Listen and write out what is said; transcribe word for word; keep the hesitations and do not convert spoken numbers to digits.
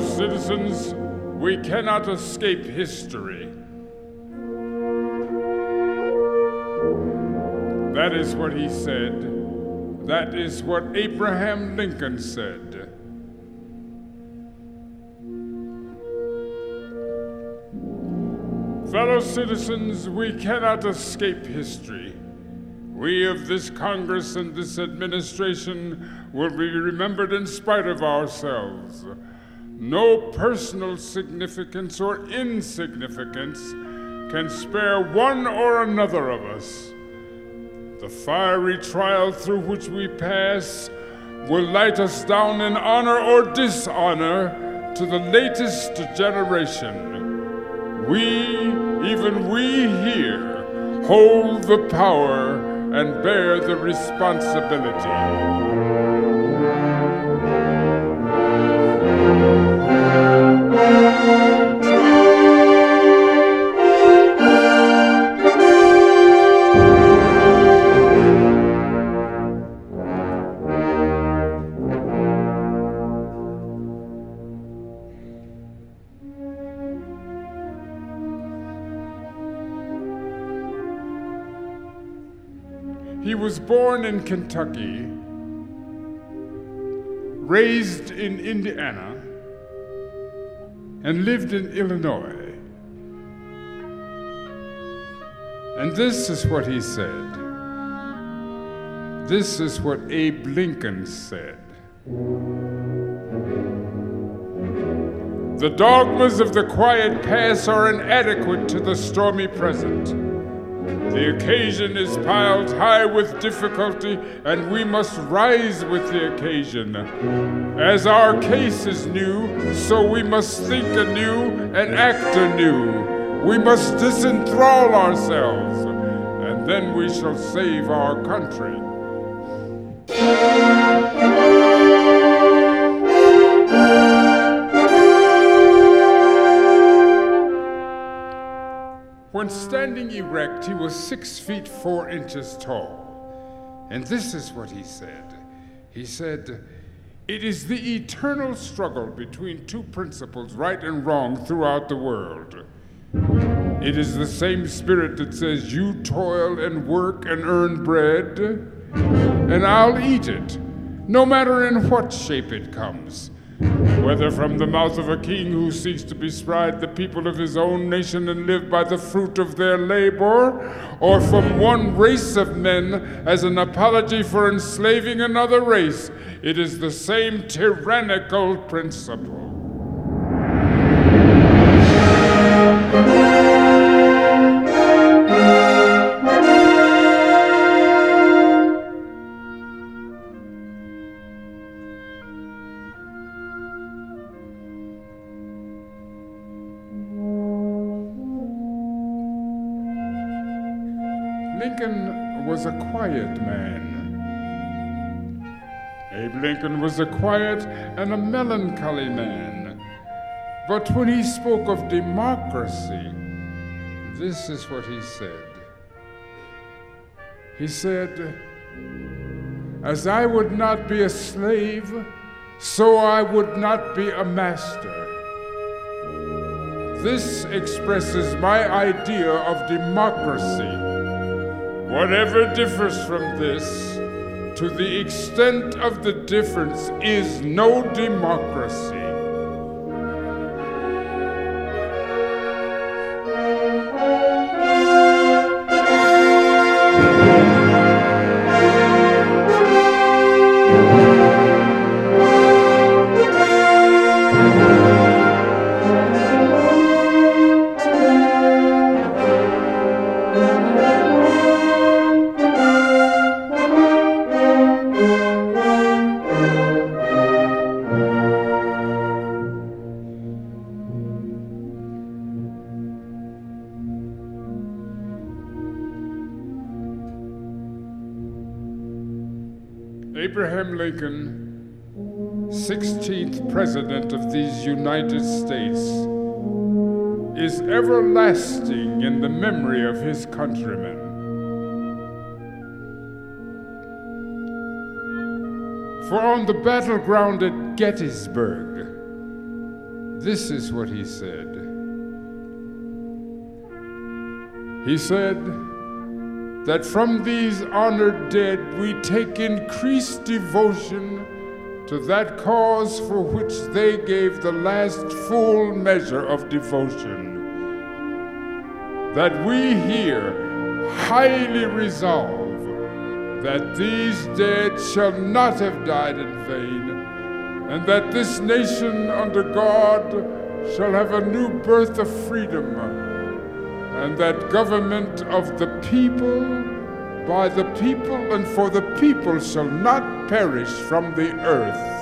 citizens, we cannot escape history. That is what he said. That is what Abraham Lincoln said. Fellow citizens, we cannot escape history. We of this Congress and this administration will be remembered in spite of ourselves. No personal significance or insignificance can spare one or another of us. The fiery trial through which we pass will light us down in honor or dishonor to the latest generation. We, even we here, hold the power and bear the responsibility. He was born in Kentucky, raised in Indiana, and lived in Illinois. And this is what he said. This is what Abe Lincoln said. The dogmas of the quiet past are inadequate to the stormy present. The occasion is piled high with difficulty, and we must rise with the occasion. As our case is new, so we must think anew and act anew. We must disenthrall ourselves, and then we shall save our country. When standing erect, he was six feet four inches tall. And this is what he said. He said, "It is the eternal struggle between two principles, right and wrong, throughout the world. It is the same spirit that says, you toil and work and earn bread, and I'll eat it, no matter in what shape it comes. Whether from the mouth of a king who seeks to bestride the people of his own nation and live by the fruit of their labor, or from one race of men as an apology for enslaving another race, it is the same tyrannical principle." Lincoln was a quiet man. Abe Lincoln was a quiet and a melancholy man. But when he spoke of democracy, this is what he said. He said, "As I would not be a slave, so I would not be a master. This expresses my idea of democracy. Whatever differs from this, to the extent of the difference, is no democracy." Abraham Lincoln, sixteenth President of these United States, is everlasting in the memory of his countrymen. For on the battleground at Gettysburg, this is what he said. He said that from these honored dead we take increased devotion to that cause for which they gave the last full measure of devotion, that we here highly resolve that these dead shall not have died in vain, and that this nation under God shall have a new birth of freedom, and that government of the people, by the people, and for the people shall not perish from the earth.